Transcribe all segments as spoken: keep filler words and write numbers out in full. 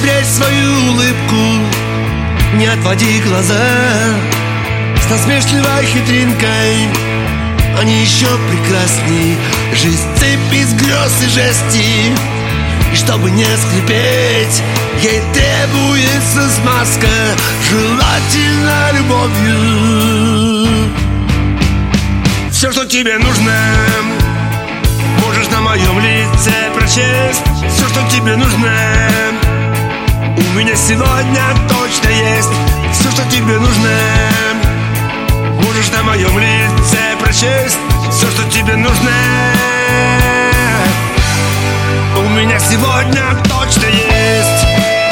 Спрячь свою улыбку, не отводи глаза. С насмешливой хитринкой они еще прекрасней. Жизнь цепь из грез и жести, и чтобы не скрипеть, ей требуется смазка, желательно любовью. Все, что тебе нужно, можешь на моем лице прочесть. Все, что тебе нужно, у меня сегодня точно есть. Все, что тебе нужно, можешь на моем лице прочесть. Все, что тебе нужно, у меня сегодня точно есть.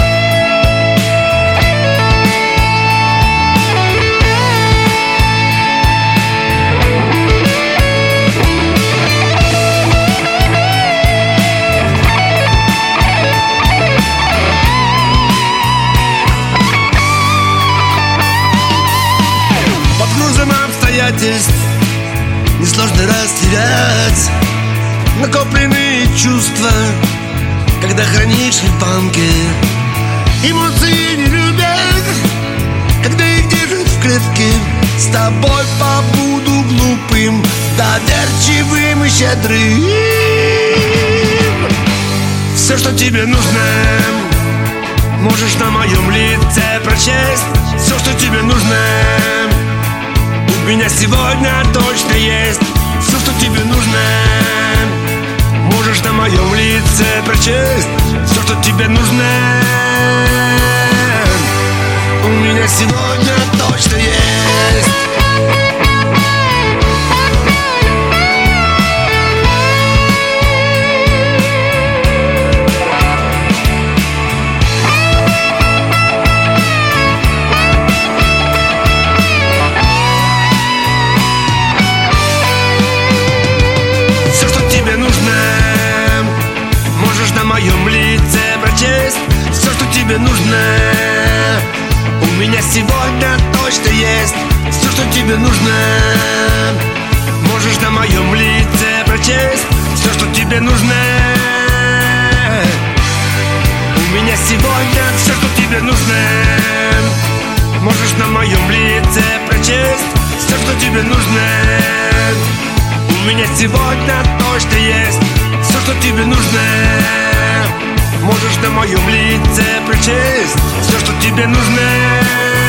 Под грузом обстоятельств несложно растерять накопленные чувства, когда хранишь их в банке. Эмоции не любят, когда их держат в клетке. С тобой побуду глупым, доверчивым и щедрым. Все, что тебе нужно, можешь на моем лице прочесть. Все, что тебе нужно, у меня сегодня точно есть. Все, что тебе нужно, можешь на моем лице прочесть. Все, что тебе нужно, у меня сегодня точно есть. Все, что тебе нужно, можешь на моем лице прочесть. Все, что тебе нужно, у меня сегодня точно есть. Все, что тебе нужно, можешь на моем лице прочесть. Все, что тебе нужно, у меня сегодня. Все, что тебе нужно, можешь на моем лице прочесть. Все, что тебе нужно, у меня сегодня точно есть. Все, что тебе нужно, можешь на моем лице прочесть. Все, что тебе нужно,